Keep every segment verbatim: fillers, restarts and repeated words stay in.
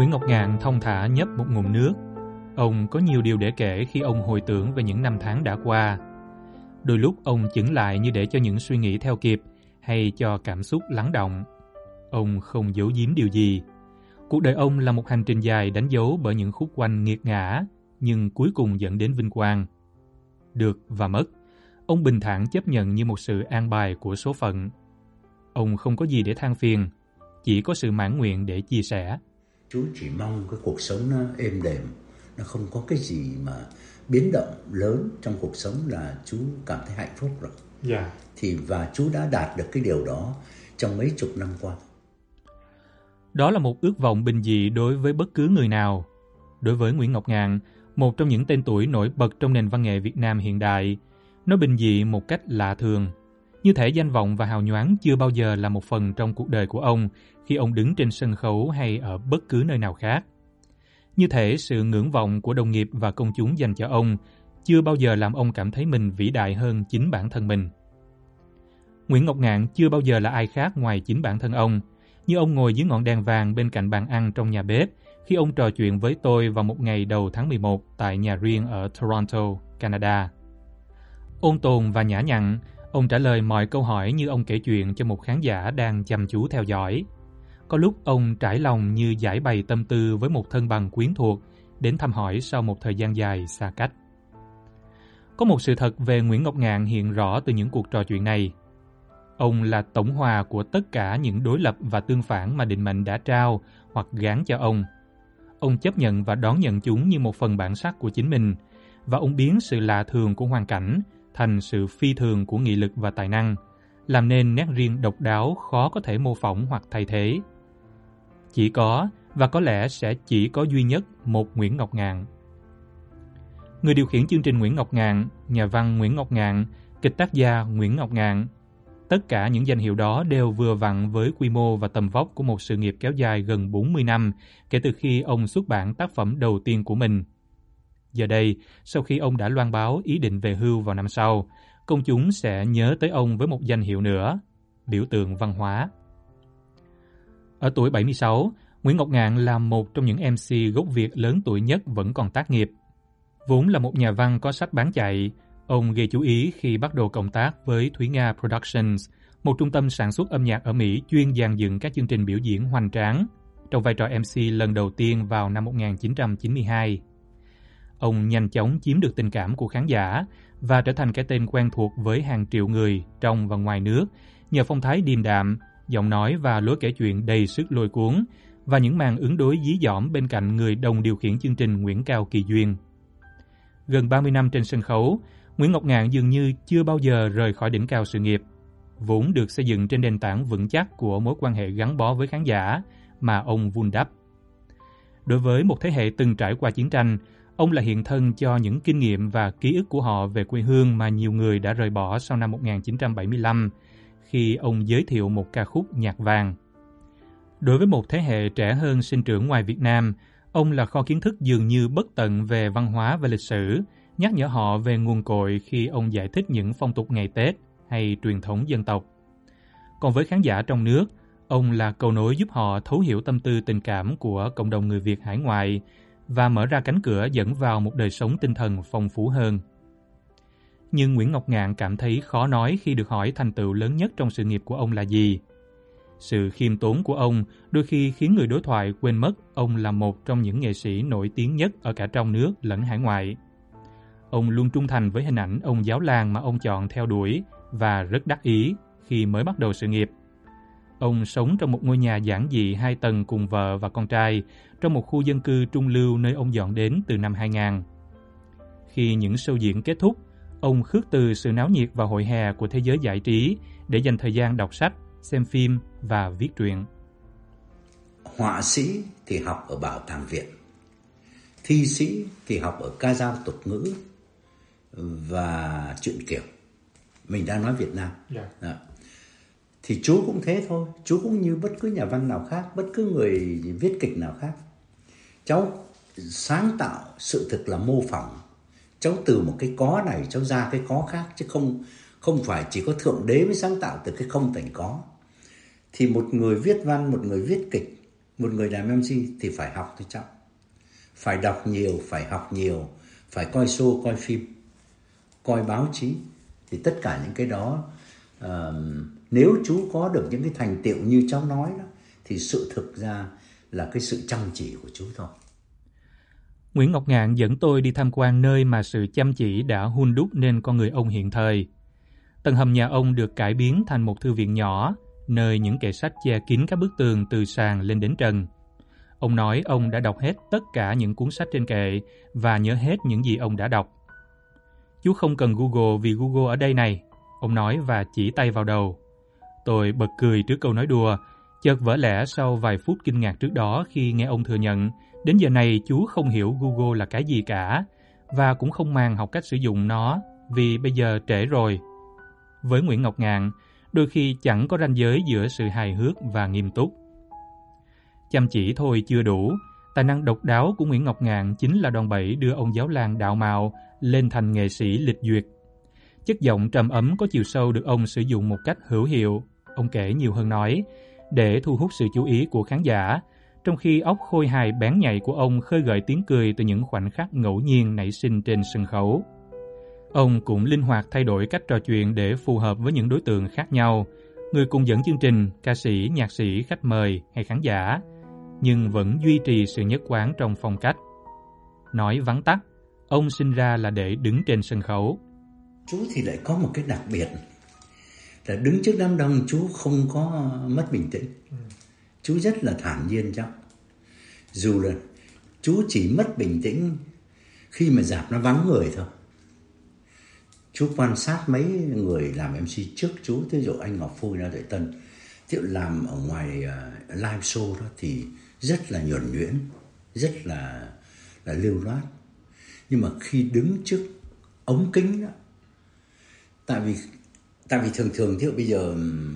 Nguyễn Ngọc Ngạn thong thả nhấp một ngụm nước. Ông có nhiều điều để kể khi ông hồi tưởng về những năm tháng đã qua. Đôi lúc ông chững lại như để cho những suy nghĩ theo kịp hay cho cảm xúc lắng động. Ông không giấu giếm điều gì. Cuộc đời ông là một hành trình dài đánh dấu bởi những khúc quanh nghiệt ngã, nhưng cuối cùng dẫn đến vinh quang. Được và mất, ông bình thản chấp nhận như một sự an bài của số phận. Ông không có gì để than phiền, chỉ có sự mãn nguyện để chia sẻ. Chú chỉ mong cái cuộc sống nó êm đềm, nó không có cái gì mà biến động lớn trong cuộc sống là chú cảm thấy hạnh phúc rồi. Yeah. Thì và chú đã đạt được cái điều đó trong mấy chục năm qua. Đó là một ước vọng bình dị đối với bất cứ người nào. Đối với Nguyễn Ngọc Ngạn, một trong những tên tuổi nổi bật trong nền văn nghệ Việt Nam hiện đại, nó bình dị một cách lạ thường. Như thể danh vọng và hào nhoáng chưa bao giờ là một phần trong cuộc đời của ông khi ông đứng trên sân khấu hay ở bất cứ nơi nào khác. Như thể sự ngưỡng vọng của đồng nghiệp và công chúng dành cho ông chưa bao giờ làm ông cảm thấy mình vĩ đại hơn chính bản thân mình. Nguyễn Ngọc Ngạn chưa bao giờ là ai khác ngoài chính bản thân ông, như ông ngồi dưới ngọn đèn vàng bên cạnh bàn ăn trong nhà bếp khi ông trò chuyện với tôi vào một ngày đầu tháng mười một tại nhà riêng ở Toronto, Canada. Ôn tồn và nhã nhặn, ông trả lời mọi câu hỏi như ông kể chuyện cho một khán giả đang chăm chú theo dõi. Có lúc ông trải lòng như giải bày tâm tư với một thân bằng quyến thuộc đến thăm hỏi sau một thời gian dài xa cách. Có một sự thật về Nguyễn Ngọc Ngạn hiện rõ từ những cuộc trò chuyện này. Ông là tổng hòa của tất cả những đối lập và tương phản mà định mệnh đã trao hoặc gán cho ông. Ông chấp nhận và đón nhận chúng như một phần bản sắc của chính mình, và ông biến sự lạ thường của hoàn cảnh thành sự phi thường của nghị lực và tài năng, làm nên nét riêng độc đáo khó có thể mô phỏng hoặc thay thế. Chỉ có, và có lẽ sẽ chỉ có duy nhất một Nguyễn Ngọc Ngạn. Người điều khiển chương trình Nguyễn Ngọc Ngạn, nhà văn Nguyễn Ngọc Ngạn, kịch tác gia Nguyễn Ngọc Ngạn, tất cả những danh hiệu đó đều vừa vặn với quy mô và tầm vóc của một sự nghiệp kéo dài gần bốn mươi năm kể từ khi ông xuất bản tác phẩm đầu tiên của mình. Giờ đây, sau khi ông đã loan báo ý định về hưu vào năm sau, công chúng sẽ nhớ tới ông với một danh hiệu nữa, biểu tượng văn hóa. Ở tuổi bảy mươi sáu, Nguyễn Ngọc Ngạn là một trong những em xê gốc Việt lớn tuổi nhất vẫn còn tác nghiệp. Vốn là một nhà văn có sách bán chạy, ông gây chú ý khi bắt đầu cộng tác với Thúy Nga Productions, một trung tâm sản xuất âm nhạc ở Mỹ chuyên dàn dựng các chương trình biểu diễn hoành tráng, trong vai trò em xê lần đầu tiên vào năm một nghìn chín trăm chín mươi hai. Ông nhanh chóng chiếm được tình cảm của khán giả và trở thành cái tên quen thuộc với hàng triệu người trong và ngoài nước nhờ phong thái điềm đạm, giọng nói và lối kể chuyện đầy sức lôi cuốn và những màn ứng đối dí dỏm bên cạnh người đồng điều khiển chương trình Nguyễn Cao Kỳ Duyên. Gần ba mươi năm trên sân khấu, Nguyễn Ngọc Ngạn dường như chưa bao giờ rời khỏi đỉnh cao sự nghiệp, vốn được xây dựng trên nền tảng vững chắc của mối quan hệ gắn bó với khán giả mà ông vun đắp. Đối với một thế hệ từng trải qua chiến tranh, ông là hiện thân cho những kinh nghiệm và ký ức của họ về quê hương mà nhiều người đã rời bỏ sau năm một nghìn chín trăm bảy mươi lăm, khi ông giới thiệu một ca khúc nhạc vàng. Đối với một thế hệ trẻ hơn sinh trưởng ngoài Việt Nam, ông là kho kiến thức dường như bất tận về văn hóa và lịch sử, nhắc nhở họ về nguồn cội khi ông giải thích những phong tục ngày Tết hay truyền thống dân tộc. Còn với khán giả trong nước, ông là cầu nối giúp họ thấu hiểu tâm tư tình cảm của cộng đồng người Việt hải ngoại và mở ra cánh cửa dẫn vào một đời sống tinh thần phong phú hơn. Nhưng Nguyễn Ngọc Ngạn cảm thấy khó nói khi được hỏi thành tựu lớn nhất trong sự nghiệp của ông là gì. Sự khiêm tốn của ông đôi khi khiến người đối thoại quên mất ông là một trong những nghệ sĩ nổi tiếng nhất ở cả trong nước lẫn hải ngoại. Ông luôn trung thành với hình ảnh ông giáo làng mà ông chọn theo đuổi và rất đắc ý khi mới bắt đầu sự nghiệp. Ông sống trong một ngôi nhà giản dị hai tầng cùng vợ và con trai trong một khu dân cư trung lưu nơi ông dọn đến từ năm hai nghìn. Khi những show diễn kết thúc, ông khước từ sự náo nhiệt và hội hè của thế giới giải trí để dành thời gian đọc sách, xem phim và viết truyện. Họa sĩ thì học ở Bảo tàng Viện, thi sĩ thì học ở ca dao tục ngữ và truyện kiều. Mình đang nói Việt Nam. Yeah. Đó. Thì chú cũng thế thôi, chú cũng như bất cứ nhà văn nào khác, bất cứ người viết kịch nào khác. Cháu sáng tạo sự thực là mô phỏng. Cháu từ một cái có này cháu ra cái có khác, chứ không không phải chỉ có Thượng Đế mới sáng tạo từ cái không thành có. Thì một người viết văn, một người viết kịch Một người làm em xê thì phải học thôi cháu. Phải đọc nhiều, phải học nhiều, phải coi show, coi phim, coi báo chí. Thì tất cả những cái đó, uh, nếu chú có được những cái thành tựu như cháu nói đó, thì sự thực ra là cái sự chăm chỉ của chú thôi. Nguyễn Ngọc Ngạn dẫn tôi đi tham quan nơi mà sự chăm chỉ đã hun đúc nên con người ông hiện thời. Tầng hầm nhà ông được cải biến thành một thư viện nhỏ, nơi những kệ sách che kín các bức tường từ sàn lên đến trần. Ông nói ông đã đọc hết tất cả những cuốn sách trên kệ và nhớ hết những gì ông đã đọc. Chú không cần Google vì Google ở đây này, ông nói và chỉ tay vào đầu. Tôi bật cười trước câu nói đùa, chợt vỡ lẽ sau vài phút kinh ngạc trước đó khi nghe ông thừa nhận đến giờ này chú không hiểu Google là cái gì cả và cũng không màng học cách sử dụng nó vì bây giờ trễ rồi. Với Nguyễn Ngọc Ngạn, đôi khi chẳng có ranh giới giữa sự hài hước và nghiêm túc. Chăm chỉ thôi chưa đủ, tài năng độc đáo của Nguyễn Ngọc Ngạn chính là đòn bẩy đưa ông giáo làng đạo mạo lên thành nghệ sĩ lịch duyệt. Chất giọng trầm ấm có chiều sâu được ông sử dụng một cách hữu hiệu, ông kể nhiều hơn nói, để thu hút sự chú ý của khán giả, trong khi óc khôi hài bén nhạy của ông khơi gợi tiếng cười từ những khoảnh khắc ngẫu nhiên nảy sinh trên sân khấu. Ông cũng linh hoạt thay đổi cách trò chuyện để phù hợp với những đối tượng khác nhau, người cùng dẫn chương trình, ca sĩ, nhạc sĩ, khách mời hay khán giả, nhưng vẫn duy trì sự nhất quán trong phong cách. Nói vắn tắt, ông sinh ra là để đứng trên sân khấu. Chú thì lại có một cái đặc biệt là đứng trước đám đông chú không có mất bình tĩnh. Ừ. Chú rất là thản nhiên cháu. Dù là chú chỉ mất bình tĩnh khi mà rạp nó vắng người thôi. Chú quan sát mấy người làm em xê trước chú, ví dụ anh Ngọc Phui, Na Tuệ Tân, thì làm ở ngoài uh, live show đó thì rất là nhuần nhuyễn, rất là là lưu loát. Nhưng mà khi đứng trước ống kính đó, tại vì tại vì thường thường thì bây giờ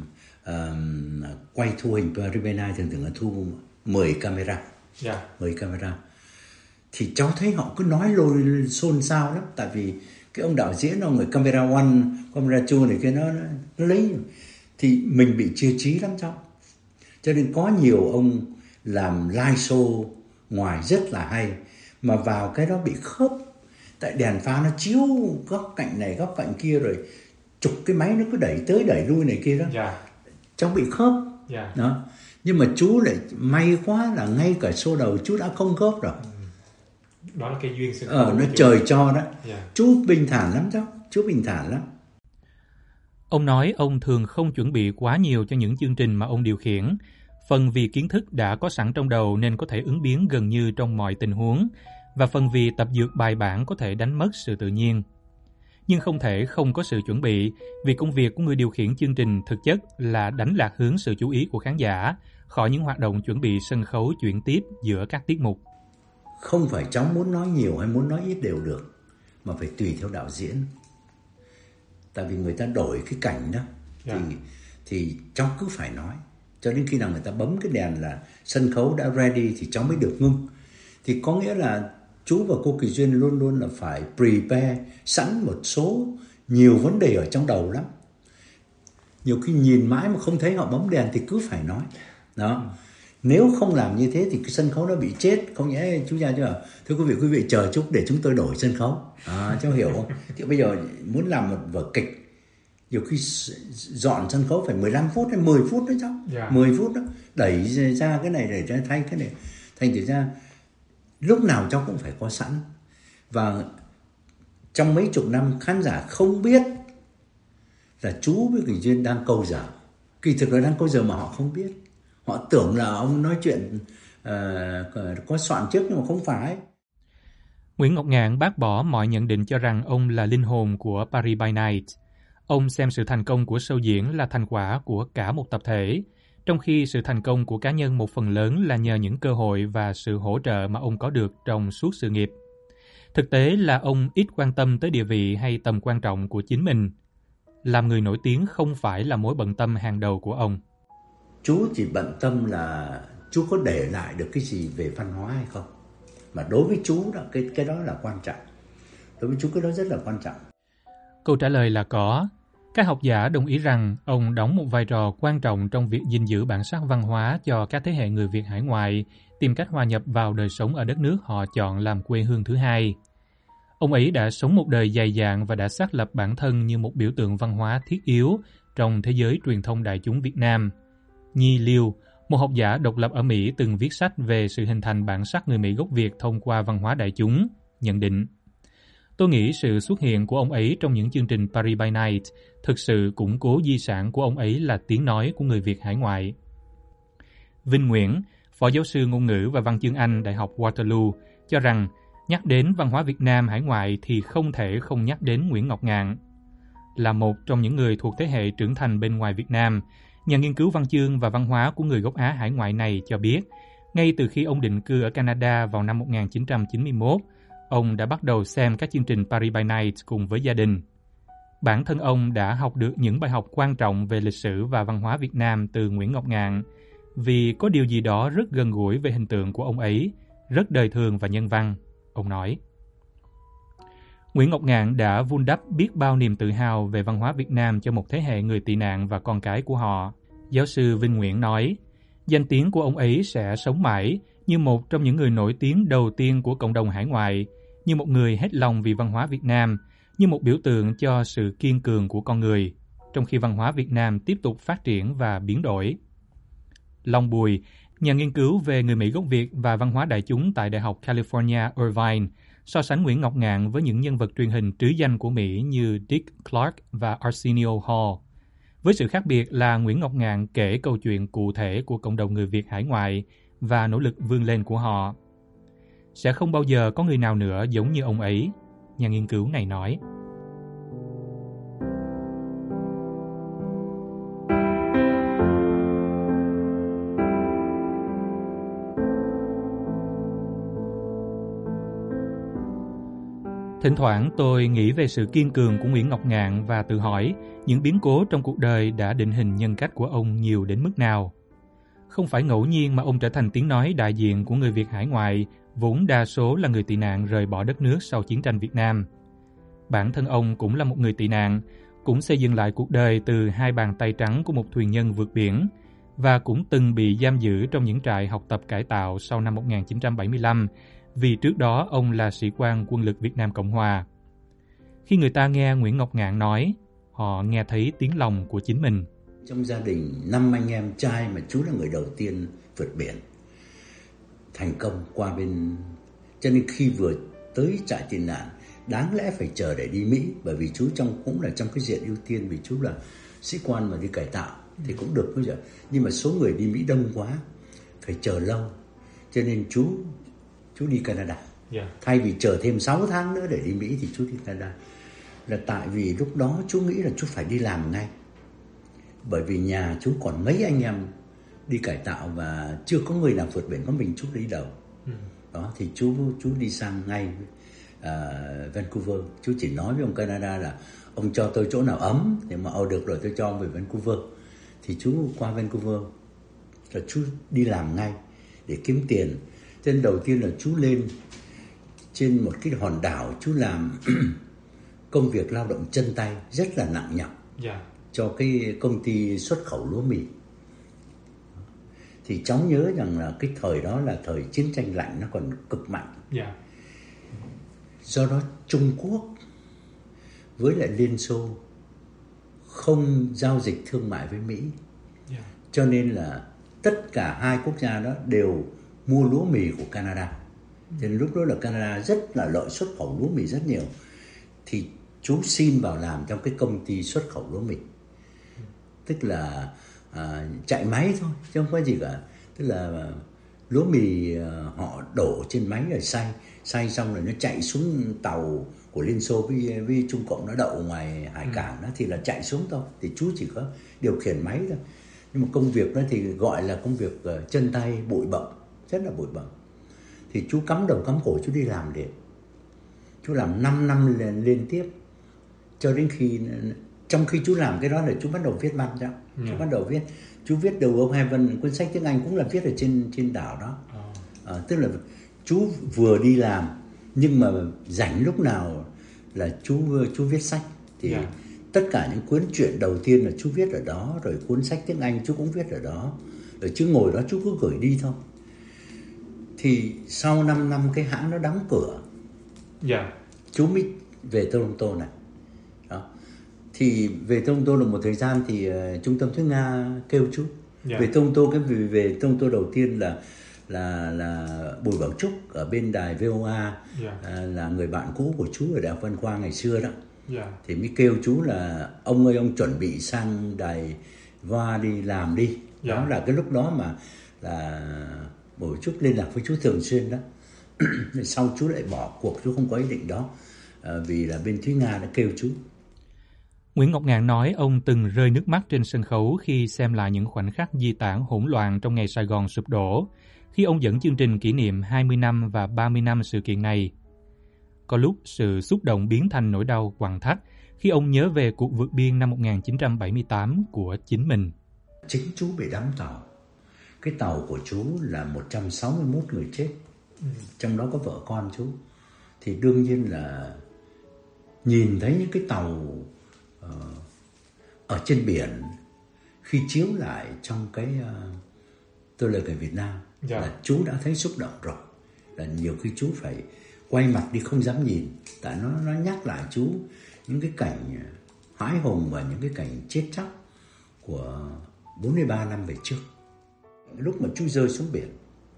uh, quay thu hình Ribenai thường thường là thu mười camera, yeah. mười camera, thì cháu thấy họ cứ nói lôi xôn xao lắm, tại vì cái ông đạo diễn, ông người camera one, camera two này kia nó, nó lấy, thì mình bị chia trí lắm cháu. Cho nên có nhiều ông làm live show ngoài rất là hay, mà vào cái đó bị khớp, tại đèn pha nó chiếu góc cạnh này góc cạnh kia, rồi chụp cái máy nó cứ đẩy tới đẩy lui này kia đó, yeah. cháu bị khớp, yeah. đó. Nhưng mà chú lại may quá là ngay cả show đầu chú đã không khớp rồi. Đó là cái duyên sân khấu. Ờ, nó trời cho đó. Yeah. Chú bình thản lắm cháu, chú bình thản lắm. Ông nói ông thường không chuẩn bị quá nhiều cho những chương trình mà ông điều khiển, phần vì kiến thức đã có sẵn trong đầu nên có thể ứng biến gần như trong mọi tình huống, và phần vì tập dượt bài bản có thể đánh mất sự tự nhiên. Nhưng không thể không có sự chuẩn bị, vì công việc của người điều khiển chương trình thực chất là đánh lạc hướng sự chú ý của khán giả khỏi những hoạt động chuẩn bị sân khấu chuyển tiếp giữa các tiết mục. Không phải cháu muốn nói nhiều hay muốn nói ít đều được, mà phải tùy theo đạo diễn. Tại vì người ta đổi cái cảnh đó, yeah. thì, thì cháu cứ phải nói. Cho đến khi nào người ta bấm cái đèn là sân khấu đã ready thì cháu mới được ngưng. Thì có nghĩa là chú và cô Kỳ Duyên luôn luôn là phải prepare sẵn một số nhiều vấn đề ở trong đầu lắm. Nhiều khi nhìn mãi mà không thấy họ bấm đèn thì cứ phải nói. Đó. Nếu không làm như thế thì cái sân khấu nó bị chết. Không nhẽ chú ra chưa? Thưa quý vị, quý vị chờ chút để chúng tôi đổi sân khấu. À, cháu hiểu không? Thì bây giờ muốn làm một vở kịch, nhiều khi dọn sân khấu phải mười lăm phút hay mười phút đó cháu. Yeah. mười phút đó. Đẩy ra cái này, đẩy ra thay cái này. Thành thử ra lúc nào cháu cũng phải có sẵn. Và trong mấy chục năm khán giả không biết là chú với Kỳ Duyên đang câu giờ. Kỳ thực là đang câu giờ mà họ không biết. Họ tưởng là ông nói chuyện uh, có soạn trước nhưng mà không phải. Nguyễn Ngọc Ngạn bác bỏ mọi nhận định cho rằng ông là linh hồn của Paris by Night. Ông xem sự thành công của show diễn là thành quả của cả một tập thể, trong khi sự thành công của cá nhân một phần lớn là nhờ những cơ hội và sự hỗ trợ mà ông có được trong suốt sự nghiệp. Thực tế là ông ít quan tâm tới địa vị hay tầm quan trọng của chính mình. Làm người nổi tiếng không phải là mối bận tâm hàng đầu của ông. Chú chỉ bận tâm là chú có để lại được cái gì về văn hóa hay không. Mà đối với chú đó, cái, cái đó là quan trọng. Đối với chú cái đó rất là quan trọng. Câu trả lời là có. Các học giả đồng ý rằng ông đóng một vai trò quan trọng trong việc gìn giữ bản sắc văn hóa cho các thế hệ người Việt hải ngoại, tìm cách hòa nhập vào đời sống ở đất nước họ chọn làm quê hương thứ hai. Ông ấy đã sống một đời dày dạn và đã xác lập bản thân như một biểu tượng văn hóa thiết yếu trong thế giới truyền thông đại chúng Việt Nam. Nhi Liêu, một học giả độc lập ở Mỹ từng viết sách về sự hình thành bản sắc người Mỹ gốc Việt thông qua văn hóa đại chúng, nhận định: Tôi nghĩ sự xuất hiện của ông ấy trong những chương trình Paris by Night thực sự củng cố di sản của ông ấy là tiếng nói của người Việt hải ngoại. Vinh Nguyễn, phó giáo sư ngôn ngữ và văn chương Anh Đại học Waterloo, cho rằng nhắc đến văn hóa Việt Nam hải ngoại thì không thể không nhắc đến Nguyễn Ngọc Ngạn. Là một trong những người thuộc thế hệ trưởng thành bên ngoài Việt Nam, nhà nghiên cứu văn chương và văn hóa của người gốc Á hải ngoại này cho biết, ngay từ khi ông định cư ở Canada vào năm một nghìn chín trăm chín mươi mốt, ông đã bắt đầu xem các chương trình Paris by Night cùng với gia đình. Bản thân ông đã học được những bài học quan trọng về lịch sử và văn hóa Việt Nam từ Nguyễn Ngọc Ngạn, vì có điều gì đó rất gần gũi về hình tượng của ông ấy, rất đời thường và nhân văn, ông nói. Nguyễn Ngọc Ngạn đã vun đắp biết bao niềm tự hào về văn hóa Việt Nam cho một thế hệ người tị nạn và con cái của họ. Giáo sư Vinh Nguyễn nói, danh tiếng của ông ấy sẽ sống mãi như một trong những người nổi tiếng đầu tiên của cộng đồng hải ngoại, như một người hết lòng vì văn hóa Việt Nam, như một biểu tượng cho sự kiên cường của con người, trong khi văn hóa Việt Nam tiếp tục phát triển và biến đổi. Long Bùi, nhà nghiên cứu về người Mỹ gốc Việt và văn hóa đại chúng tại Đại học California, Irvine, so sánh Nguyễn Ngọc Ngạn với những nhân vật truyền hình trứ danh của Mỹ như Dick Clark và Arsenio Hall. Với sự khác biệt là Nguyễn Ngọc Ngạn kể câu chuyện cụ thể của cộng đồng người Việt hải ngoại và nỗ lực vươn lên của họ. Sẽ không bao giờ có người nào nữa giống như ông ấy, nhà nghiên cứu này nói. Thỉnh thoảng tôi nghĩ về sự kiên cường của Nguyễn Ngọc Ngạn và tự hỏi những biến cố trong cuộc đời đã định hình nhân cách của ông nhiều đến mức nào. Không phải ngẫu nhiên mà ông trở thành tiếng nói đại diện của người Việt hải ngoại, vốn đa số là người tị nạn rời bỏ đất nước sau chiến tranh Việt Nam. Bản thân ông cũng là một người tị nạn, cũng xây dựng lại cuộc đời từ hai bàn tay trắng của một thuyền nhân vượt biển, và cũng từng bị giam giữ trong những trại học tập cải tạo sau năm một nghìn chín trăm bảy mươi lăm, vì trước đó ông là sĩ quan quân lực Việt Nam Cộng Hòa. Khi người ta nghe Nguyễn Ngọc Ngạn nói, họ nghe thấy tiếng lòng của chính mình. Trong gia đình năm anh em trai mà chú là người đầu tiên vượt biển thành công qua bên, cho nên khi vừa tới trại tị nạn đáng lẽ phải chờ để đi Mỹ, bởi vì chú trong cũng là trong cái diện ưu tiên, vì chú là sĩ quan mà đi cải tạo thì cũng được bây giờ, nhưng mà số người đi Mỹ đông quá phải chờ lâu, cho nên chú chú đi Canada. Yeah. Thay vì chờ thêm sáu tháng nữa để đi Mỹ thì chú đi Canada. Là tại vì lúc đó chú nghĩ là chú phải đi làm ngay, bởi vì nhà chú còn mấy anh em đi cải tạo và chưa có người nào vượt biển, có mình chú đi đầu. Ừ. Đó thì chú chú đi sang ngay uh, Vancouver. Chú chỉ nói với ông Canada là ông cho tôi chỗ nào ấm, thì mà ông được rồi tôi cho về Vancouver. Thì chú qua Vancouver là chú đi làm ngay để kiếm tiền. Trên đầu tiên là chú lên trên một cái hòn đảo, chú làm công việc lao động chân tay rất là nặng nhọc. Yeah. Cho cái công ty xuất khẩu lúa mì. Thì cháu nhớ rằng là cái thời đó là thời chiến tranh lạnh nó còn cực mạnh. Yeah. Do đó Trung Quốc với lại Liên Xô không giao dịch thương mại với Mỹ. Yeah. Cho nên là tất cả hai quốc gia đó đều mua lúa mì của Canada. Cho nên lúc đó là Canada rất là lợi xuất khẩu lúa mì rất nhiều. Thì chú xin vào làm trong cái công ty xuất khẩu lúa mì. Tức là à, chạy máy thôi, chứ không có gì cả. Tức là lúa mì à, họ đổ trên máy rồi xay, xay xong rồi nó chạy xuống tàu của Liên Xô với, với Trung Cộng nó đậu ngoài hải cảng đó, thì là chạy xuống thôi. Thì chú chỉ có điều khiển máy thôi. Nhưng mà công việc đó thì gọi là công việc uh, chân tay bụi bặm, rất là bụi bặm. Thì chú cắm đầu cắm cổ chú đi làm liền. Chú làm năm năm lên, lên tiếp. Cho đến khi, trong khi chú làm cái đó là chú bắt đầu viết văn ra. Ừ. Chú bắt đầu viết, chú viết đầu ông Heaven, cuốn sách tiếng Anh cũng là viết ở trên, trên đảo đó. À, tức là chú vừa đi làm, nhưng mà rảnh lúc nào là chú chú viết sách. Thì, yeah. tất cả những cuốn truyện đầu tiên là chú viết ở đó, rồi cuốn sách tiếng Anh chú cũng viết ở đó, rồi chú ngồi đó chú cứ gửi đi thôi. Thì sau năm năm cái hãng nó đóng cửa, yeah. chú mới về Toronto này. Đó. Thì về Toronto được một thời gian thì uh, trung tâm Thúy Nga kêu chú yeah. về Toronto. Cái về, về Toronto đầu tiên là là là Bùi Bảo Trúc ở bên đài vê o a, yeah. uh, là người bạn cũ của chú ở Đại học Văn Khoa ngày xưa đó. Yeah. Thì mới kêu chú là ông ơi, ông chuẩn bị sang đài vê o a đi làm đi. Yeah. Đó là cái lúc đó mà là Bùi Bảo Trúc liên lạc với chú thường xuyên đó. Sau chú lại bỏ cuộc, chú không có ý định đó, à, vì là bên Thúy Nga đã kêu chú. Nguyễn Ngọc Ngạn nói ông từng rơi nước mắt trên sân khấu khi xem lại những khoảnh khắc di tản hỗn loạn trong ngày Sài Gòn sụp đổ, khi ông dẫn chương trình kỷ niệm hai mươi năm và ba mươi năm sự kiện này. Có lúc sự xúc động biến thành nỗi đau quặn thắt khi ông nhớ về cuộc vượt biên năm một nghìn chín trăm bảy mươi tám của chính mình. Chính chú bị đắm tàu. Cái tàu của chú là một trăm sáu mươi mốt người chết, ừ. trong đó có vợ con chú. Thì đương nhiên là nhìn thấy những cái tàu uh, ở trên biển khi chiếu lại trong cái uh, Tôi Là Người Việt Nam, dạ. là chú đã thấy xúc động rồi. Là nhiều khi chú phải quay mặt đi không dám nhìn, tại nó nó nhắc lại chú những cái cảnh hãi hùng và những cái cảnh chết chóc của bốn mươi ba năm về trước. Lúc mà chú rơi xuống biển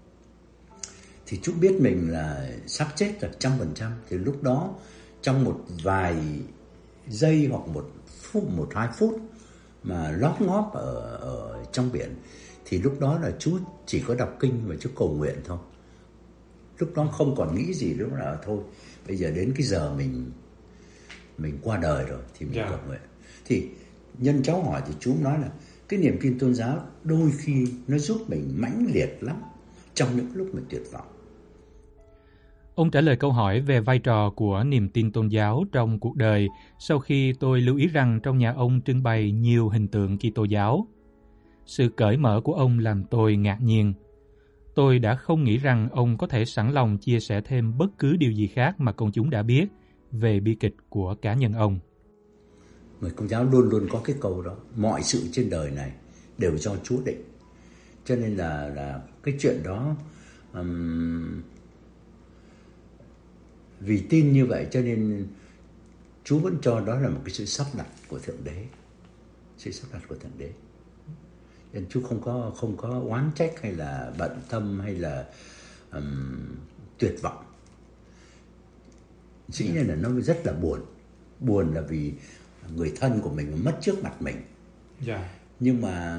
thì chú biết mình là sắp chết là trăm phần trăm. Thì lúc đó trong một vài giây hoặc một phút, một hai phút mà lóp ngóp ở, ở trong biển, thì lúc đó là chú chỉ có đọc kinh và chú cầu nguyện thôi. Lúc đó không còn nghĩ gì nữa là thôi, bây giờ đến cái giờ mình mình qua đời rồi thì mình yeah. cầu nguyện. Thì nhân cháu hỏi thì chú nói là cái niềm tin tôn giáo đôi khi nó giúp mình mãnh liệt lắm trong những lúc mình tuyệt vọng. Ông trả lời câu hỏi về vai trò của niềm tin tôn giáo trong cuộc đời sau khi tôi lưu ý rằng trong nhà ông trưng bày nhiều hình tượng Kitô giáo. Sự cởi mở của ông làm tôi ngạc nhiên. Tôi đã không nghĩ rằng ông có thể sẵn lòng chia sẻ thêm bất cứ điều gì khác mà công chúng đã biết về bi kịch của cá nhân ông. Người Công giáo luôn luôn có cái câu đó, mọi sự trên đời này đều do Chúa định. Cho nên là là cái chuyện đó um, vì tin như vậy cho nên Chúa vẫn cho đó là một cái sự sắp đặt của Thượng Đế, sự sắp đặt của Thượng Đế. Nên Chúa không có không có oán trách hay là bận tâm hay là um, tuyệt vọng. Dĩ nhiên là nó rất là buồn, buồn là vì người thân của mình mất trước mặt mình. Yeah. Nhưng mà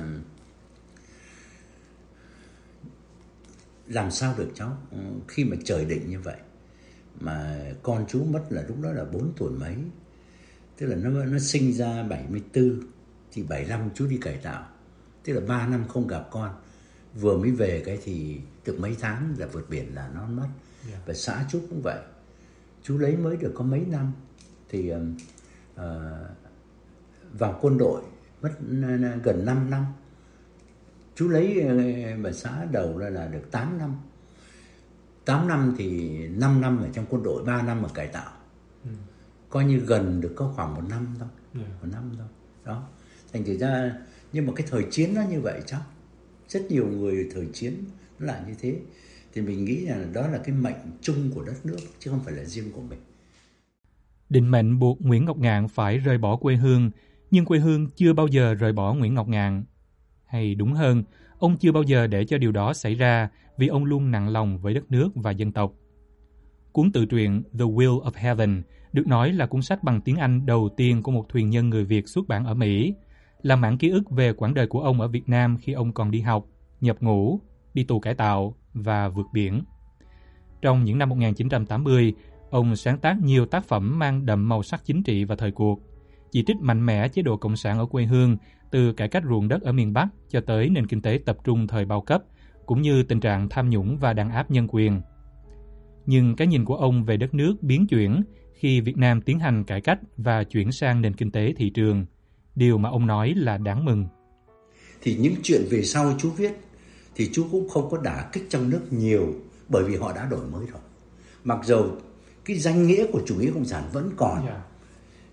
làm sao được cháu, khi mà trời định như vậy mà con chú mất là lúc đó là bốn tuổi mấy, tức là nó nó sinh ra bảy mươi tư thì bảy mươi lăm chú đi cải tạo, tức là ba năm không gặp con, vừa mới về cái thì được mấy tháng là vượt biển là nó mất. Yeah. Và xã chú cũng vậy, chú lấy mới được có mấy năm thì uh, vào quân đội mất gần năm năm. Chú lấy bà xã đầu ra là được tám năm. tám năm thì năm năm ở trong quân đội, ba năm ở cải tạo. Ừ. Coi như gần được có khoảng một năm thôi. Yeah. Một năm thôi. Đó. Thành thử ra, nhưng mà cái thời chiến nó như vậy cháu. Rất nhiều người thời chiến nó là như thế. Thì mình nghĩ là đó là cái mệnh chung của đất nước, chứ không phải là riêng của mình. Định mệnh buộc Nguyễn Ngọc Ngạn phải rời bỏ quê hương, nhưng quê hương chưa bao giờ rời bỏ Nguyễn Ngọc Ngạn. Hay đúng hơn, ông chưa bao giờ để cho điều đó xảy ra vì ông luôn nặng lòng với đất nước và dân tộc. Cuốn tự truyện The Will of Heaven được nói là cuốn sách bằng tiếng Anh đầu tiên của một thuyền nhân người Việt xuất bản ở Mỹ, là mảng ký ức về quãng đời của ông ở Việt Nam khi ông còn đi học, nhập ngũ, đi tù cải tạo và vượt biển. Trong những năm một nghìn chín trăm tám mươi, ông sáng tác nhiều tác phẩm mang đậm màu sắc chính trị và thời cuộc, chỉ trích mạnh mẽ chế độ cộng sản ở quê hương, từ cải cách ruộng đất ở miền Bắc cho tới nền kinh tế tập trung thời bao cấp, cũng như tình trạng tham nhũng và đàn áp nhân quyền. Nhưng cái nhìn của ông về đất nước biến chuyển khi Việt Nam tiến hành cải cách và chuyển sang nền kinh tế thị trường, điều mà ông nói là đáng mừng. Thì những chuyện về sau chú viết thì chú cũng không có đả kích trong nước nhiều, bởi vì họ đã đổi mới rồi. Mặc dù cái danh nghĩa của chủ nghĩa cộng sản vẫn còn, yeah.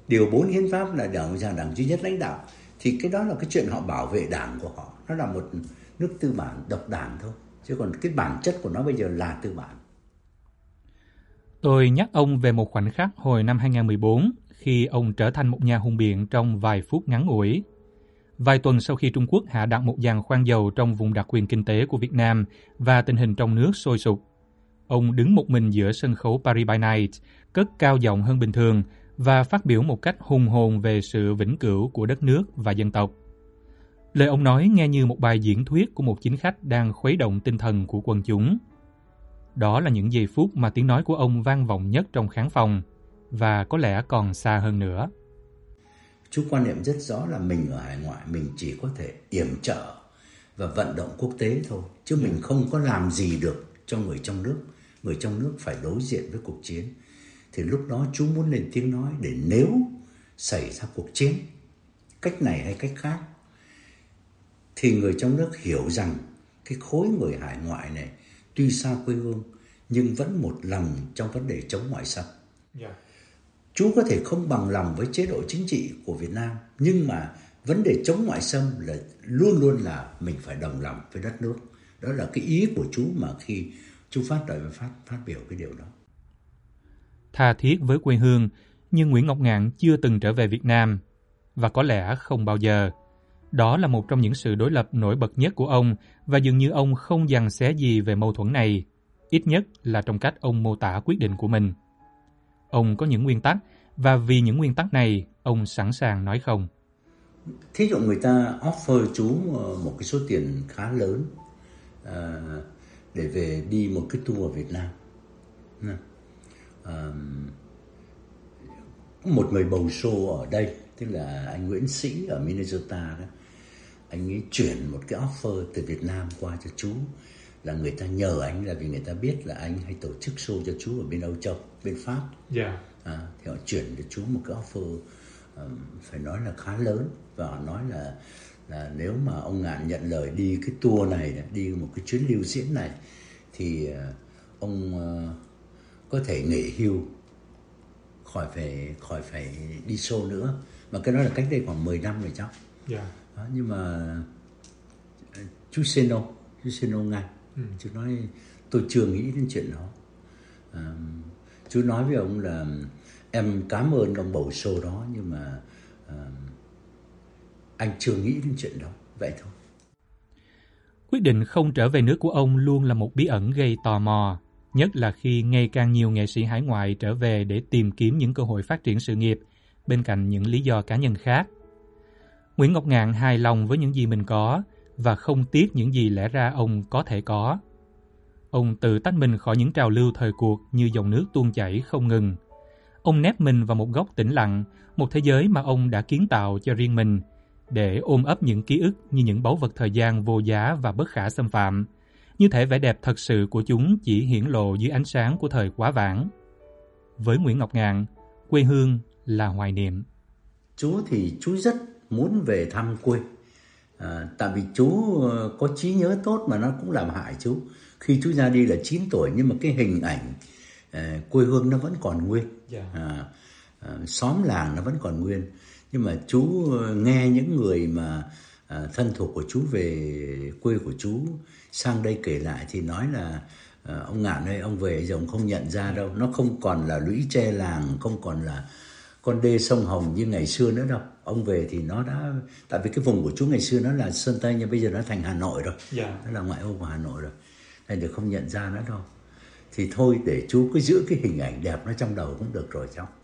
Điều bốn hiến pháp là đảng là đảng duy nhất lãnh đạo. Thì cái đó là cái chuyện họ bảo vệ đảng của họ. Nó là một nước tư bản độc đảng thôi. Chứ còn cái bản chất của nó bây giờ là tư bản. Tôi nhắc ông về một khoảnh khắc hồi năm hai không một bốn khi ông trở thành một nhà hùng biện trong vài phút ngắn ngủi. Vài tuần sau khi Trung Quốc hạ đặt một giàn khoan dầu trong vùng đặc quyền kinh tế của Việt Nam và tình hình trong nước sôi sục, ông đứng một mình giữa sân khấu Paris by Night, cất cao giọng hơn bình thường và phát biểu một cách hùng hồn về sự vĩnh cửu của đất nước và dân tộc. Lời ông nói nghe như một bài diễn thuyết của một chính khách đang khuấy động tinh thần của quần chúng. Đó là những giây phút mà tiếng nói của ông vang vọng nhất trong khán phòng, và có lẽ còn xa hơn nữa. Chú quan niệm rất rõ là mình ở hải ngoại mình chỉ có thể yểm trợ và vận động quốc tế thôi, chứ mình không có làm gì được cho người trong nước. Người trong nước phải đối diện với cuộc chiến. Thì lúc đó chú muốn lên tiếng nói để nếu xảy ra cuộc chiến, cách này hay cách khác, thì người trong nước hiểu rằng cái khối người hải ngoại này tuy xa quê hương nhưng vẫn một lòng trong vấn đề chống ngoại xâm. Yeah. Chú có thể không bằng lòng với chế độ chính trị của Việt Nam, nhưng mà vấn đề chống ngoại xâm là luôn luôn là mình phải đồng lòng với đất nước. Đó là cái ý của chú mà khi chú phát đời và phát, phát biểu cái điều đó. Tha thiết với quê hương, nhưng Nguyễn Ngọc Ngạn chưa từng trở về Việt Nam, và có lẽ không bao giờ. Đó là một trong những sự đối lập nổi bật nhất của ông, và dường như ông không giằng xé gì về mâu thuẫn này, ít nhất là trong cách ông mô tả quyết định của mình. Ông có những nguyên tắc, và vì những nguyên tắc này, ông sẵn sàng nói không. Thí dụ người ta offer chú một cái số tiền khá lớn uh, để về đi một cái tour ở Việt Nam. Uh, một người bầu show ở đây, tức là anh Nguyễn Sĩ ở Minnesota đó, anh ấy chuyển một cái offer từ Việt Nam qua cho chú, là người ta nhờ anh là vì người ta biết là anh hay tổ chức show cho chú ở bên Âu Châu, bên Pháp. Yeah. À, thì họ chuyển cho chú một cái offer um, phải nói là khá lớn, và họ nói là là nếu mà ông Ngạn nhận lời đi cái tour này, đi một cái chuyến lưu diễn này, thì uh, ông uh, có thể nghỉ hưu, khỏi phải khỏi phải đi show nữa. Mà cái đó là cách đây khoảng mười năm rồi cháu. Yeah. Đó, nhưng mà chú say no, chú say no ngay. Ừ. Chú nói tôi chưa nghĩ đến chuyện đó. À, chú nói với ông là em cảm ơn ông bầu show đó, nhưng mà à, anh chưa nghĩ đến chuyện đó. Vậy thôi. Quyết định không trở về nước của ông luôn là một bí ẩn gây tò mò, nhất là khi ngày càng nhiều nghệ sĩ hải ngoại trở về để tìm kiếm những cơ hội phát triển sự nghiệp bên cạnh những lý do cá nhân khác. Nguyễn Ngọc Ngạn hài lòng với những gì mình có và không tiếc những gì lẽ ra ông có thể có. Ông tự tách mình khỏi những trào lưu thời cuộc như dòng nước tuôn chảy không ngừng. Ông nép mình vào một góc tĩnh lặng, một thế giới mà ông đã kiến tạo cho riêng mình, để ôm ấp những ký ức như những báu vật thời gian vô giá và bất khả xâm phạm. Như thể vẻ đẹp thật sự của chúng chỉ hiển lộ dưới ánh sáng của thời quá vãng. Với Nguyễn Ngọc Ngạn, quê hương là hoài niệm. Chú thì chú rất muốn về thăm quê. À, tại vì chú có trí nhớ tốt mà nó cũng làm hại chú. Khi chú ra đi là chín tuổi, nhưng mà cái hình ảnh à, quê hương nó vẫn còn nguyên. À, à, xóm làng nó vẫn còn nguyên. Nhưng mà chú nghe những người mà à, thân thuộc của chú về quê của chú sang đây kể lại thì nói là à, ông Ngạn ơi, ông về giờ ông không nhận ra đâu. Nó không còn là lũy tre làng, không còn là con đê sông Hồng như ngày xưa nữa đâu. Ông về thì nó đã, tại vì cái vùng của chú ngày xưa nó là Sơn Tây, nhưng bây giờ nó thành Hà Nội rồi. Yeah. Nó là ngoại ô của Hà Nội rồi, nên được không nhận ra nữa đâu. Thì thôi để chú cứ giữ cái hình ảnh đẹp nó trong đầu cũng được rồi cháu.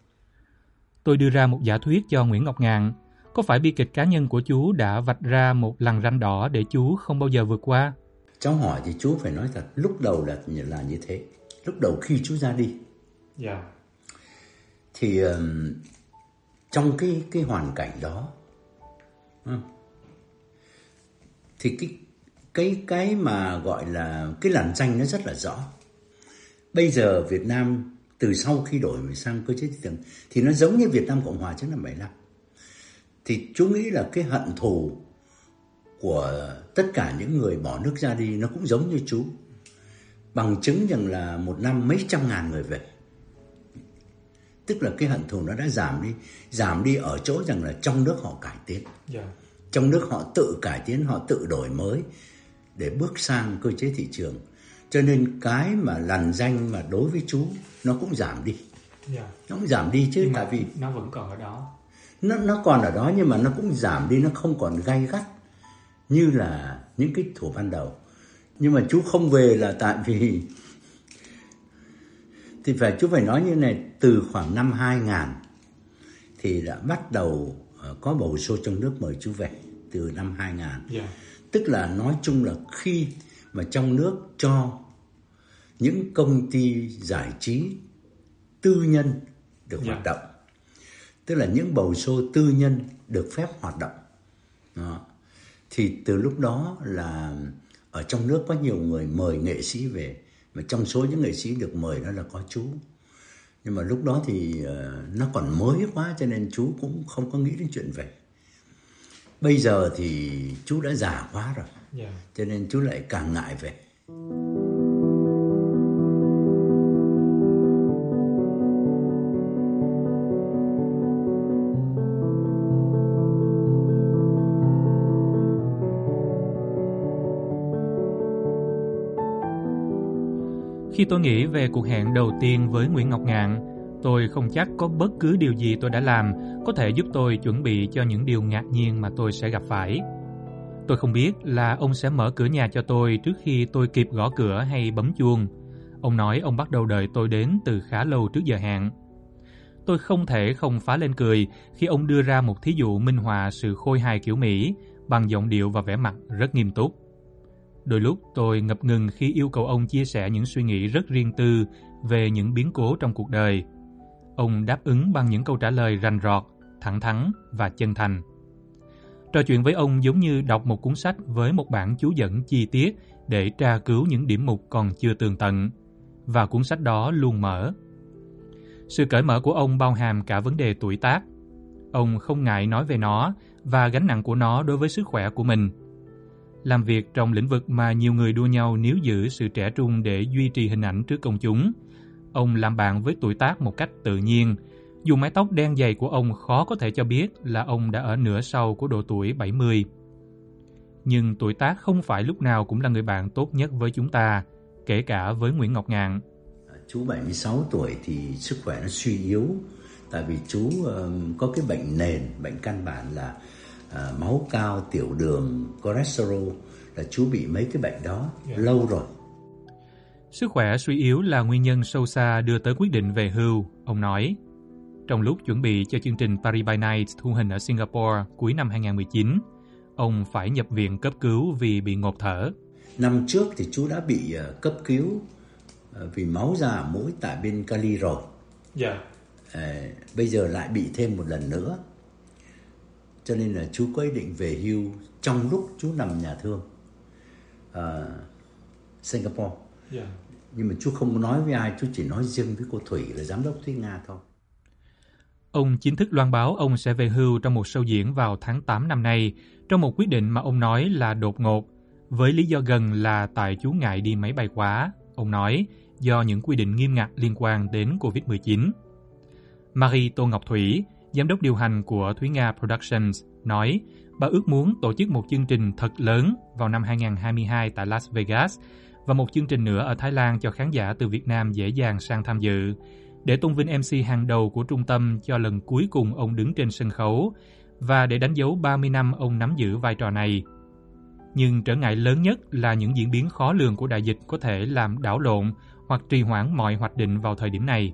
Tôi đưa ra một giả thuyết cho Nguyễn Ngọc Ngạn. Có phải bi kịch cá nhân của chú đã vạch ra một lằn ranh đỏ để chú không bao giờ vượt qua? Cháu hỏi thì chú phải nói thật, lúc đầu là, là như thế. Lúc đầu khi chú ra đi, yeah. thì um, trong cái, cái hoàn cảnh đó, uh, thì cái, cái, cái mà gọi là cái làn ranh nó rất là rõ. Bây giờ Việt Nam từ sau khi đổi sang cơ chế thị trường thì nó giống như Việt Nam Cộng Hòa trước năm bảy mươi lăm. Thì chú nghĩ là cái hận thù của tất cả những người bỏ nước ra đi nó cũng giống như chú. Bằng chứng rằng là một năm mấy trăm ngàn người về. tức là cái hận thù nó đã giảm đi, giảm đi ở chỗ rằng là trong nước họ cải tiến, yeah. trong nước họ tự cải tiến, họ tự đổi mới để bước sang cơ chế thị trường. Cho nên cái mà lằn danh mà đối với chú nó cũng giảm đi, yeah. nó cũng giảm đi chứ, nhưng tại vì nó vẫn còn ở đó, nó nó còn ở đó nhưng mà nó cũng giảm đi, nó không còn gay gắt như là những cái thủ ban đầu. Nhưng mà chú không về là tại vì thì phải chú phải nói như này, từ khoảng năm hai nghìn thì đã bắt đầu có bầu show trong nước mời chú về, từ năm hai nghìn. Yeah. Tức là nói chung là khi mà trong nước cho những công ty giải trí tư nhân được yeah. hoạt động, tức là những bầu show tư nhân được phép hoạt động. Đó. Thì từ lúc đó là ở trong nước có nhiều người mời nghệ sĩ về, mà trong số những nghệ sĩ được mời đó là có chú. Nhưng mà lúc đó thì uh, nó còn mới quá cho nên chú cũng không có nghĩ đến chuyện về. Bây giờ thì chú đã già quá rồi, yeah. cho nên chú lại càng ngại về. Khi tôi nghĩ về cuộc hẹn đầu tiên với Nguyễn Ngọc Ngạn, tôi không chắc có bất cứ điều gì tôi đã làm có thể giúp tôi chuẩn bị cho những điều ngạc nhiên mà tôi sẽ gặp phải. Tôi không biết là ông sẽ mở cửa nhà cho tôi trước khi tôi kịp gõ cửa hay bấm chuông. Ông nói ông bắt đầu đợi tôi đến từ khá lâu trước giờ hẹn. Tôi không thể không phá lên cười khi ông đưa ra một thí dụ minh họa sự khôi hài kiểu Mỹ bằng giọng điệu và vẻ mặt rất nghiêm túc. Đôi lúc tôi ngập ngừng khi yêu cầu ông chia sẻ những suy nghĩ rất riêng tư về những biến cố trong cuộc đời. Ông đáp ứng bằng những câu trả lời rành rọt, thẳng thắn và chân thành. Trò chuyện với ông giống như đọc một cuốn sách với một bản chú dẫn chi tiết để tra cứu những điểm mục còn chưa tường tận, và cuốn sách đó luôn mở. Sự cởi mở của ông bao hàm cả vấn đề tuổi tác. Ông không ngại nói về nó và gánh nặng của nó đối với sức khỏe của mình. Làm việc trong lĩnh vực mà nhiều người đua nhau níu giữ sự trẻ trung để duy trì hình ảnh trước công chúng, ông làm bạn với tuổi tác một cách tự nhiên, dù mái tóc đen dày của ông khó có thể cho biết là ông đã ở nửa sau của độ tuổi bảy mươi. Nhưng tuổi tác không phải lúc nào cũng là người bạn tốt nhất với chúng ta, kể cả với Nguyễn Ngọc Ngạn. Chú bảy mươi sáu tuổi thì sức khỏe nó suy yếu, tại vì chú uh, có cái bệnh nền, bệnh căn bản là uh, máu cao, tiểu đường, cholesterol, là chú bị mấy cái bệnh đó yeah. lâu rồi. Sức khỏe suy yếu là nguyên nhân sâu xa đưa tới quyết định về hưu, ông nói. Trong lúc chuẩn bị cho chương trình Paris by Night thu hình ở Singapore cuối năm hai không một chín, ông phải nhập viện cấp cứu vì bị ngộp thở. Năm trước thì chú đã bị uh, cấp cứu uh, vì máu ra ở mũi tại bên Cali rồi. Yeah. Uh, bây giờ lại bị thêm một lần nữa. Cho nên là chú có ý định về hưu trong lúc chú nằm nhà thương uh, Singapore. Yeah. Nhưng mà chú không nói với ai, chú chỉ nói riêng với cô Thủy là giám đốc Thúy Nga thôi. Ông chính thức loan báo ông sẽ về hưu trong một show diễn vào tháng tám năm nay, trong một quyết định mà ông nói là đột ngột, với lý do gần là tại chú ngại đi máy bay quá, ông nói, do những quy định nghiêm ngặt liên quan đến covid mười chín. Marie Tô Ngọc Thủy, giám đốc điều hành của Thúy Nga Productions, nói bà ước muốn tổ chức một chương trình thật lớn vào năm hai không hai hai tại Las Vegas và một chương trình nữa ở Thái Lan cho khán giả từ Việt Nam dễ dàng sang tham dự, để tôn vinh em xê hàng đầu của trung tâm cho lần cuối cùng ông đứng trên sân khấu và để đánh dấu ba mươi năm ông nắm giữ vai trò này. Nhưng trở ngại lớn nhất là những diễn biến khó lường của đại dịch có thể làm đảo lộn hoặc trì hoãn mọi hoạch định vào thời điểm này.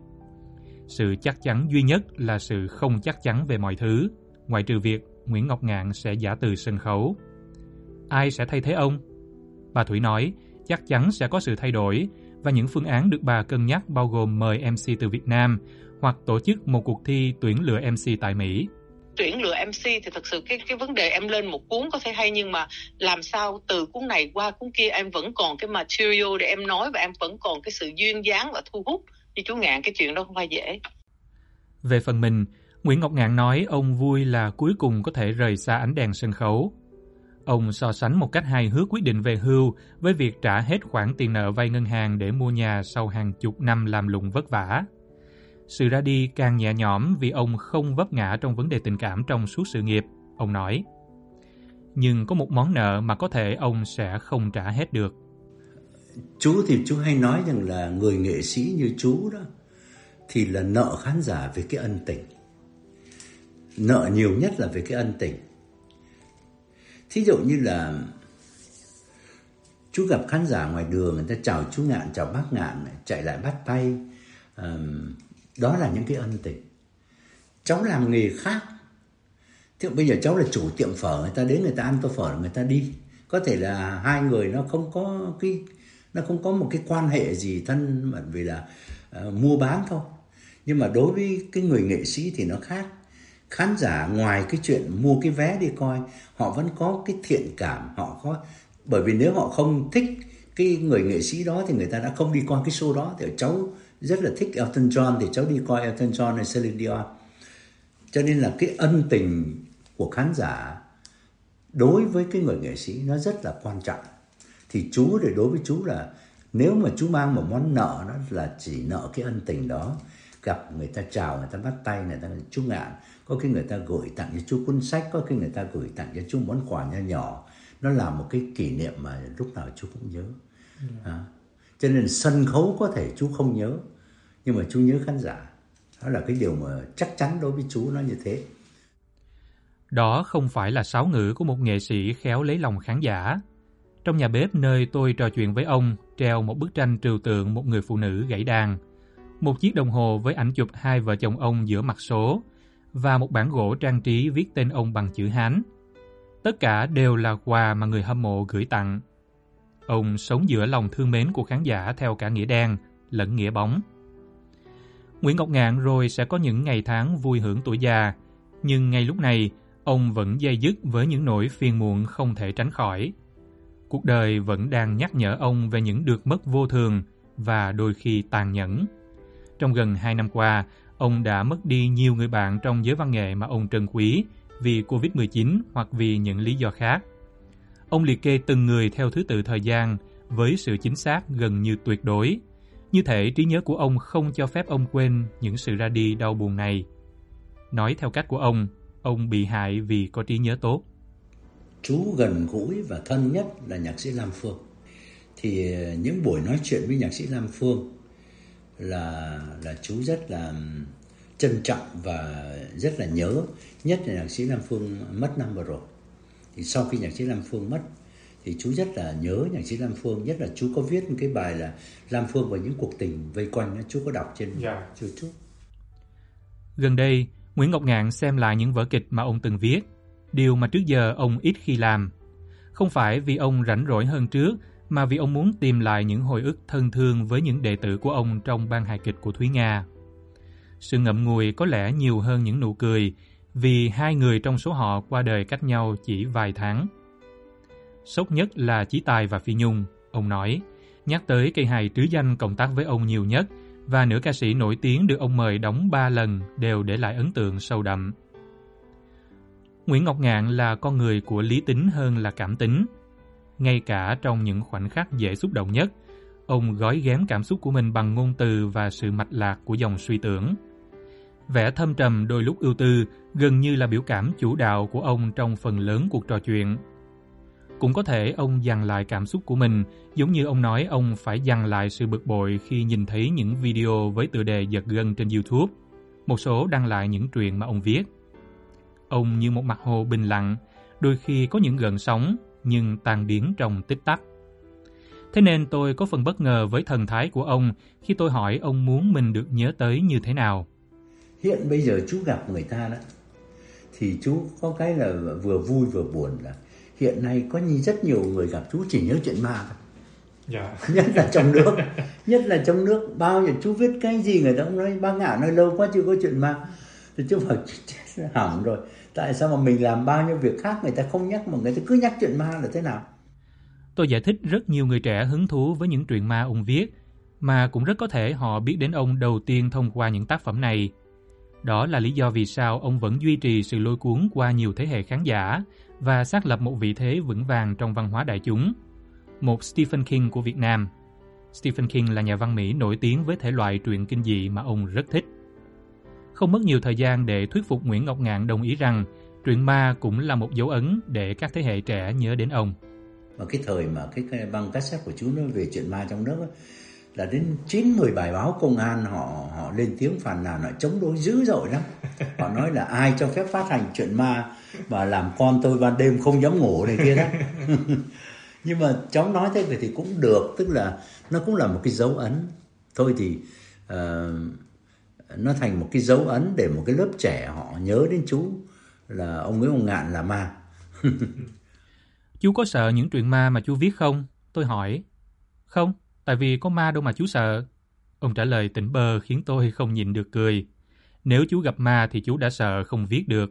Sự chắc chắn duy nhất là sự không chắc chắn về mọi thứ, ngoại trừ việc Nguyễn Ngọc Ngạn sẽ giã từ sân khấu. Ai sẽ thay thế ông? Bà Thủy nói, chắc chắn sẽ có sự thay đổi, và những phương án được bà cân nhắc bao gồm mời em xê từ Việt Nam hoặc tổ chức một cuộc thi tuyển lựa em xê tại Mỹ. Tuyển lựa em xê thì thật sự cái cái vấn đề em lên một cuốn có thể hay, nhưng mà làm sao từ cuốn này qua cuốn kia em vẫn còn cái material để em nói và em vẫn còn cái sự duyên dáng và thu hút như chú Ngạn, cái chuyện đó không phải dễ. Về phần mình, Nguyễn Ngọc Ngạn nói ông vui là cuối cùng có thể rời xa ánh đèn sân khấu. Ông so sánh một cách hài hước quyết định về hưu với việc trả hết khoản tiền nợ vay ngân hàng để mua nhà sau hàng chục năm làm lụng vất vả. sự ra đi càng nhẹ nhõm vì ông không vấp ngã trong vấn đề tình cảm trong suốt sự nghiệp, ông nói. Nhưng có một món nợ mà có thể ông sẽ không trả hết được. Chú thì chú hay nói rằng là người nghệ sĩ như chú đó thì là nợ khán giả về cái ân tình. Nợ nhiều nhất là về cái ân tình. Thí dụ như là chú gặp khán giả ngoài đường, người ta chào chú Ngạn, chào bác Ngạn, chạy lại bắt tay. À, đó là những cái ân tình. Cháu làm nghề khác. Thế bây giờ cháu là chủ tiệm phở, người ta đến người ta ăn tô phở, người ta đi. Có thể là hai người nó không có cái nó không có một cái quan hệ gì thân mật vì là uh, mua bán thôi. Nhưng mà đối với cái người nghệ sĩ thì nó khác. Khán giả ngoài cái chuyện mua cái vé đi coi, họ vẫn có cái thiện cảm, họ có, bởi vì nếu họ không thích cái người nghệ sĩ đó thì người ta đã không đi coi cái show đó. Thì cháu rất là thích Elton John thì cháu đi coi Elton John hay Celine Dion. Cho nên là cái ân tình của khán giả đối với cái người nghệ sĩ nó rất là quan trọng. Thì chú thì đối với chú là nếu mà chú mang một món nợ, nó là chỉ nợ cái ân tình đó. Gặp người ta chào, người ta bắt tay, người ta nói chú Ngạn, có khi người ta gửi tặng cho chú cuốn sách, có khi người ta gửi tặng cho chú món quà nho nhỏ. Nó là một cái kỷ niệm mà lúc nào chú cũng nhớ. À, cho nên sân khấu có thể chú không nhớ, nhưng mà chú nhớ khán giả. Đó là cái điều mà chắc chắn đối với chú nó như thế. Đó không phải là sáo ngữ của một nghệ sĩ khéo lấy lòng khán giả. Trong nhà bếp nơi tôi trò chuyện với ông, treo một bức tranh trừu tượng một người phụ nữ gảy đàn, một chiếc đồng hồ với ảnh chụp hai vợ chồng ông giữa mặt số và một bản gỗ trang trí viết tên ông bằng chữ Hán. Tất cả đều là quà mà người hâm mộ gửi tặng. Ông sống giữa lòng thương mến của khán giả theo cả nghĩa đen lẫn nghĩa bóng. Nguyễn Ngọc Ngạn rồi sẽ có những ngày tháng vui hưởng tuổi già, nhưng ngay lúc này, ông vẫn day dứt với những nỗi phiền muộn không thể tránh khỏi. Cuộc đời vẫn đang nhắc nhở ông về những được mất vô thường và đôi khi tàn nhẫn. Trong gần hai năm qua, ông đã mất đi nhiều người bạn trong giới văn nghệ mà ông trân quý vì covid mười chín hoặc vì những lý do khác. Ông liệt kê từng người theo thứ tự thời gian với sự chính xác gần như tuyệt đối. Như thể trí nhớ của ông không cho phép ông quên những sự ra đi đau buồn này. Nói theo cách của ông, ông bị hại vì có trí nhớ tốt. Chú gần gũi và thân nhất là nhạc sĩ Lam Phương. Thì những buổi nói chuyện với nhạc sĩ Lam Phương là là chú rất là trân trọng và rất là nhớ. Nhất là nhạc sĩ Lam Phương mất năm vừa rồi. Thì sau khi nhạc sĩ Lam Phương mất thì chú rất là nhớ nhạc sĩ Lam Phương. Nhất là chú có viết một cái bài là Lam Phương và những cuộc tình vây quanh, chú có đọc trên yeah. YouTube. Gần đây, Nguyễn Ngọc Ngạn xem lại những vở kịch mà ông từng viết, điều mà trước giờ ông ít khi làm. Không phải vì ông rảnh rỗi hơn trước, mà vì ông muốn tìm lại những hồi ức thân thương với những đệ tử của ông trong ban hài kịch của Thúy Nga. Sự ngậm ngùi có lẽ nhiều hơn những nụ cười, vì hai người trong số họ qua đời cách nhau chỉ vài tháng. Sốc nhất là Chí Tài và Phi Nhung, ông nói, nhắc tới cây hài trứ danh cộng tác với ông nhiều nhất, và nữ ca sĩ nổi tiếng được ông mời đóng ba lần đều để lại ấn tượng sâu đậm. Nguyễn Ngọc Ngạn là con người của lý tính hơn là cảm tính. Ngay cả trong những khoảnh khắc dễ xúc động nhất, ông gói ghém cảm xúc của mình bằng ngôn từ và sự mạch lạc của dòng suy tưởng. Vẻ thâm trầm đôi lúc ưu tư gần như là biểu cảm chủ đạo của ông trong phần lớn cuộc trò chuyện. Cũng có thể ông dằn lại cảm xúc của mình, giống như ông nói ông phải dằn lại sự bực bội khi nhìn thấy những video với tựa đề giật gân trên YouTube. Một số đăng lại những truyện mà ông viết. Ông như một mặt hồ bình lặng, đôi khi có những gợn sóng, nhưng tan biến trong tích tắc. Thế nên tôi có phần bất ngờ với thần thái của ông khi tôi hỏi ông muốn mình được nhớ tới như thế nào. Hiện bây giờ chú gặp người ta đó, thì chú có cái là vừa vui vừa buồn là hiện nay có rất nhiều người gặp chú chỉ nhớ chuyện ma thôi. Dạ. Nhất là trong nước, nhất là trong nước, bao giờ chú viết cái gì người ta cũng nói bác Ngạn nói lâu quá chưa có chuyện ma. Thì chú bảo chết hỏng rồi. Tại sao mà mình làm bao nhiêu việc khác người ta không nhắc mà người ta cứ nhắc chuyện ma là thế nào? Tôi giải thích rất nhiều người trẻ hứng thú với những truyện ma ông viết, mà cũng rất có thể họ biết đến ông đầu tiên thông qua những tác phẩm này. Đó là lý do vì sao ông vẫn duy trì sự lôi cuốn qua nhiều thế hệ khán giả và xác lập một vị thế vững vàng trong văn hóa đại chúng. Một Stephen King của Việt Nam. Stephen King là nhà văn Mỹ nổi tiếng với thể loại truyện kinh dị mà ông rất thích. Không mất nhiều thời gian để thuyết phục Nguyễn Ngọc Ngạn đồng ý rằng truyện ma cũng là một dấu ấn để các thế hệ trẻ nhớ đến ông. Và cái thời mà cái, cái băng cassette của chú nói về chuyện ma trong nước ấy, là đến chín mười bài báo công an họ họ lên tiếng phàn nàn, họ chống đối dữ dội lắm. Họ nói là ai cho phép phát hành chuyện ma và làm con tôi ban đêm không dám ngủ này kia đó. Nhưng mà cháu nói thế thì cũng được, tức là nó cũng là một cái dấu ấn. Thôi thì uh, nó thành một cái dấu ấn để một cái lớp trẻ họ nhớ đến chú là ông Nguyễn Ngọc Ngạn là ma. Chú có sợ những truyện ma mà chú viết không? Tôi hỏi. Không, tại vì có ma đâu mà chú sợ. Ông trả lời tỉnh bơ khiến tôi không nhịn được cười. Nếu chú gặp ma thì chú đã sợ không viết được.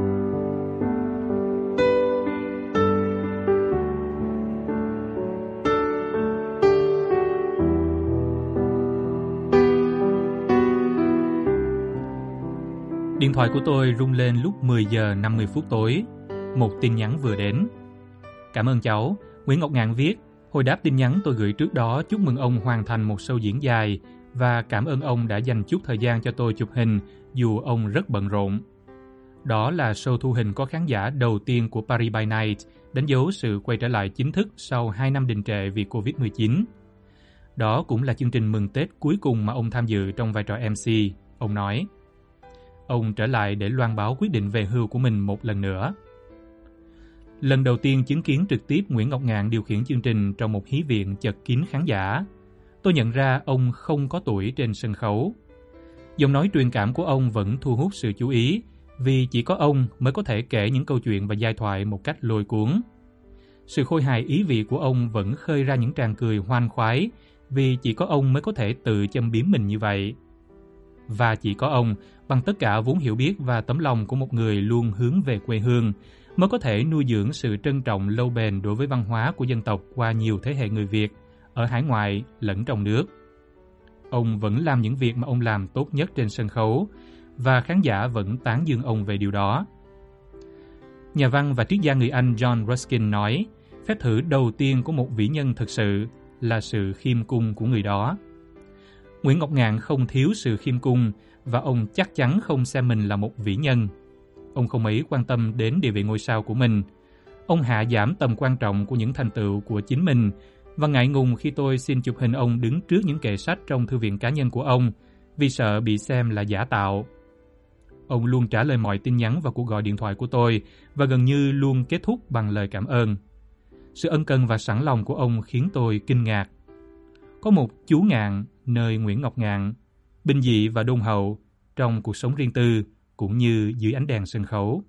Điện thoại của tôi rung lên lúc mười giờ năm mươi phút tối. Một tin nhắn vừa đến. Cảm ơn cháu, Nguyễn Ngọc Ngạn viết. Hồi đáp tin nhắn tôi gửi trước đó chúc mừng ông hoàn thành một show diễn dài và cảm ơn ông đã dành chút thời gian cho tôi chụp hình dù ông rất bận rộn. Đó là show thu hình có khán giả đầu tiên của Paris by Night, đánh dấu sự quay trở lại chính thức sau hai năm đình trệ vì covid mười chín. Đó cũng là chương trình mừng Tết cuối cùng mà ông tham dự trong vai trò em xê, ông nói. Ông trở lại để loan báo quyết định về hưu của mình một lần nữa. Lần đầu tiên chứng kiến trực tiếp Nguyễn Ngọc Ngạn điều khiển chương trình trong một hí viện chật kín khán giả, tôi nhận ra ông không có tuổi trên sân khấu. Giọng nói truyền cảm của ông vẫn thu hút sự chú ý, vì chỉ có ông mới có thể kể những câu chuyện và giai thoại một cách lôi cuốn. Sự khôi hài ý vị của ông vẫn khơi ra những tràng cười hoan khoái, vì chỉ có ông mới có thể tự châm biếm mình như vậy. Và chỉ có ông, bằng tất cả vốn hiểu biết và tấm lòng của một người luôn hướng về quê hương, mới có thể nuôi dưỡng sự trân trọng lâu bền đối với văn hóa của dân tộc qua nhiều thế hệ người Việt, ở hải ngoại lẫn trong nước. Ông vẫn làm những việc mà ông làm tốt nhất trên sân khấu, và khán giả vẫn tán dương ông về điều đó. Nhà văn và triết gia người Anh John Ruskin nói, phép thử đầu tiên của một vĩ nhân thực sự là sự khiêm cung của người đó. Nguyễn Ngọc Ngạn không thiếu sự khiêm cung, và ông chắc chắn không xem mình là một vĩ nhân. Ông không mấy quan tâm đến địa vị ngôi sao của mình. Ông hạ giảm tầm quan trọng của những thành tựu của chính mình, và ngại ngùng khi tôi xin chụp hình ông đứng trước những kệ sách trong thư viện cá nhân của ông, vì sợ bị xem là giả tạo. Ông luôn trả lời mọi tin nhắn và cuộc gọi điện thoại của tôi, và gần như luôn kết thúc bằng lời cảm ơn. Sự ân cần và sẵn lòng của ông khiến tôi kinh ngạc. Có một chú Ngạn nơi Nguyễn Ngọc Ngạn, bình dị và đôn hậu trong cuộc sống riêng tư cũng như dưới ánh đèn sân khấu.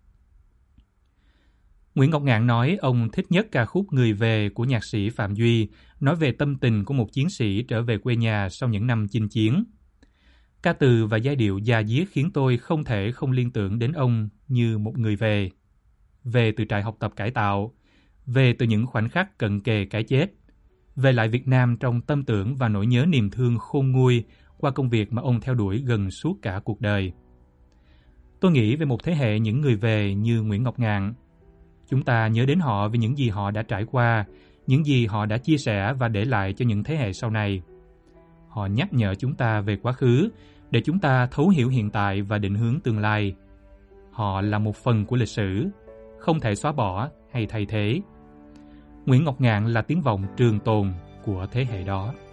Nguyễn Ngọc Ngạn nói ông thích nhất ca khúc Người Về của nhạc sĩ Phạm Duy, nói về tâm tình của một chiến sĩ trở về quê nhà sau những năm chinh chiến. Ca từ và giai điệu da diết khiến tôi không thể không liên tưởng đến ông như một người về. Về từ trại học tập cải tạo, về từ những khoảnh khắc cận kề cái chết, về lại Việt Nam trong tâm tưởng và nỗi nhớ niềm thương khôn nguôi qua công việc mà ông theo đuổi gần suốt cả cuộc đời. Tôi nghĩ về một thế hệ những người về như Nguyễn Ngọc Ngạn. Chúng ta nhớ đến họ vì những gì họ đã trải qua, những gì họ đã chia sẻ và để lại cho những thế hệ sau này. Họ nhắc nhở chúng ta về quá khứ để chúng ta thấu hiểu hiện tại và định hướng tương lai. Họ là một phần của lịch sử, không thể xóa bỏ hay thay thế. Nguyễn Ngọc Ngạn là tiếng vọng trường tồn của thế hệ đó.